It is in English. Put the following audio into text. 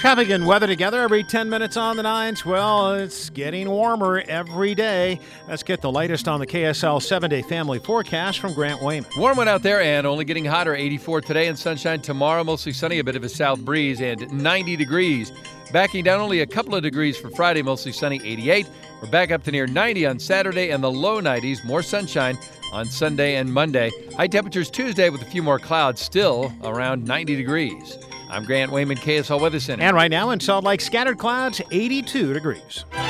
Traffic and weather together every 10 minutes on the nines. Well, it's getting warmer every day. Let's get the latest on the KSL 7-day family forecast from Grant Wayman. Warm one out there and only getting hotter. 84 today and sunshine tomorrow. Mostly sunny, a bit of a south breeze, and 90 degrees. Backing down only a couple of degrees for Friday, mostly sunny, 88. We're back up to near 90 on Saturday and the low 90s. More sunshine on Sunday and Monday. High temperatures Tuesday with a few more clouds, still around 90 degrees. I'm Grant Wayman, KSL Weather Center. And right now in Salt Lake, scattered clouds, 82 degrees.